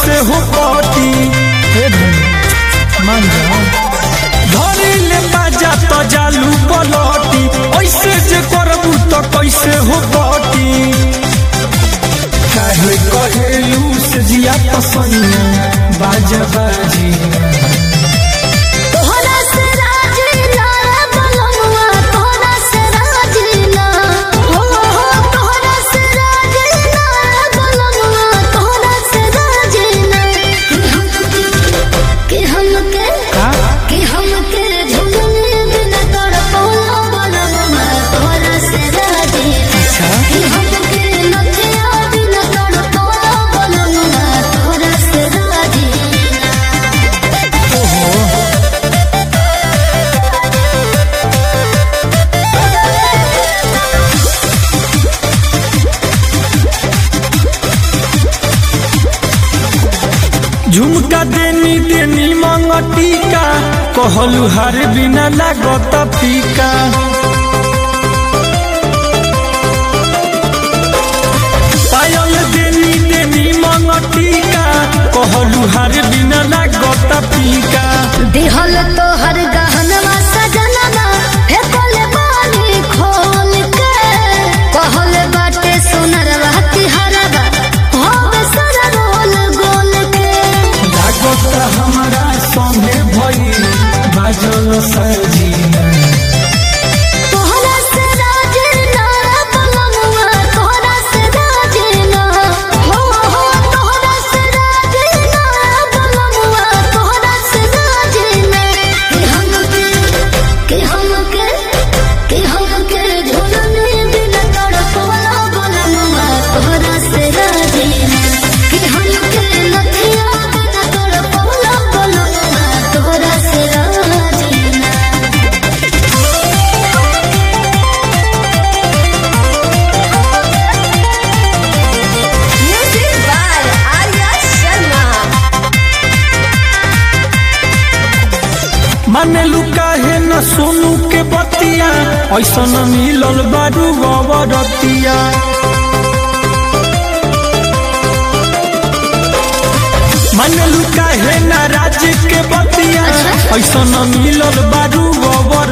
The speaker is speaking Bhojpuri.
कैसे हो पाती मान धरी ले बाजा तो जालू पलटी ऐसे जे करबू तो कैसे हो पाती काहे कहेलू से जिया पसंद बाजा बाजी झुमका देनी देनी मंगती का कहलू हर बिना लागत फीका पायल देनी देनी मंगती का कहलू हर बिना लागत फीका दिहल तो हर गहनवा सजनवा फेकल बानी खोल के कहल बाटे सुनरवा तिहरवा होवे सर रोल गोल के लागत हमारा संगे भई बाजल सजीना तोहरा से राजना बलमुआ तोहरा से राजना हो तोहरा से राजना बलमुआ तोहरा से राजना कि हमके झूलने बिना तड़पला बलमुआ तोहरा से राजना कि हमके लखिया बिना तड़पला बलमुआ तोहरा से राजना। Music by Arya Sharma. माने लुका है न सोनू के बतिया ऐसा न मिलल बारू गवरतिया माने लुका है न राज के बतिया ऐसा न मिलल बारू गवर